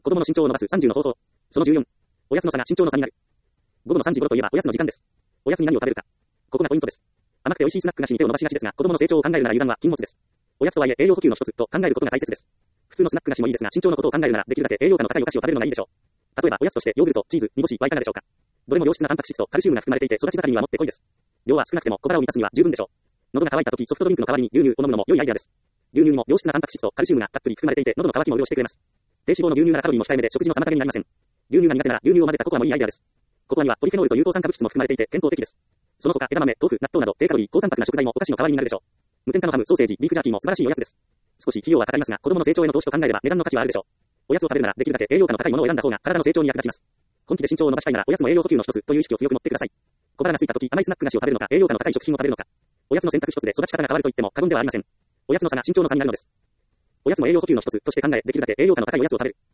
子供の身長を伸ばす30の方法。その14。おやつの差が身長の差になる。午後の3時頃といえばおやつの時間です。おやつに何を食べるか。ここがポイントです。甘くて美味しいスナック菓子に手を伸ばしがちですが、子供の成長を考えるなら油断は禁物です。おやつとはいえ栄養補給の一つと考えることが大切です。普通のスナック菓子もいいですが、身長のことを考えるならできるだけ栄養価の高いお菓子を食べるのがいいでしょう。例えばおやつとしてヨーグルト、チーズ、煮干しはいかがでしょうか。どれも良質なタンパク質とカルシウムが含まれていて育ち盛りにはもってこいです。量は少なくても小腹を満たすには十分でしょう。喉が渇いた時ソフトドリンクの代わりに牛乳を飲むのも良いアイデアです。牛乳にも良質なタンパク質とカルシウムがたっぷり含まれていて喉の渇きも潤してくれます。低脂肪の牛乳ならカロリーも控えめで食事の妨げになりません。牛乳が苦手なら牛乳を混ぜたココアもいいアイデアです。ココアにはポリフェノールと有効酸化物質も含まれていて健康的です。その他枝豆、豆腐、納豆など低カロリー、高タンパクな食材もお菓子の代わりになるでしょう。無添加のハム、ソーセージ、ビーフジャーキーも素晴らしいおやつです。少し費用はかかりますが、子供の成長への投資と考えれば値段の価値はあるでしょう。おやつを食べるならできるだけ栄養価の高いものを選んだ方が体の成長に役立ちます。本気で身長を伸ばしたいならおやつも栄養補給の一つという意識を強く持ってください。小腹が空いた時甘いスナック菓子を食べるのか栄養価の高い食品を食べるのか。おやつの選択一つで育ち方が変わると言っても過言ではありません。おやつの差が身長の差になるのです。おやつも栄養補給の一つとして考え、できるだけ栄養価の高いおやつを食べる。